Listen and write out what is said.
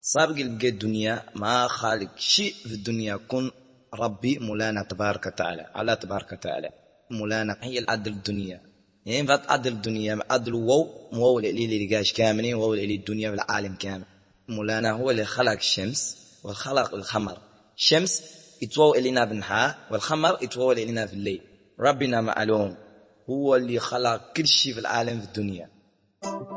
سابق البقى الدنيا ما خالق شيء في الدنيا كن ربي مولانا تبارك وتعالى على تبارك وتعالى. مولانا هي العدل الدنيا يعني عدل الدنيا عدل وو اللي لقاش كامل وهو اللي الدنيا والعالم كامل. مولانا هو اللي خلق الشمس وخلق الخمر. الشمس يتوو إلينا بالنهار والخمر يتوو إلينا في الليل. ربنا معلوم هو اللي خلق كل شيء في العالم في الدنيا.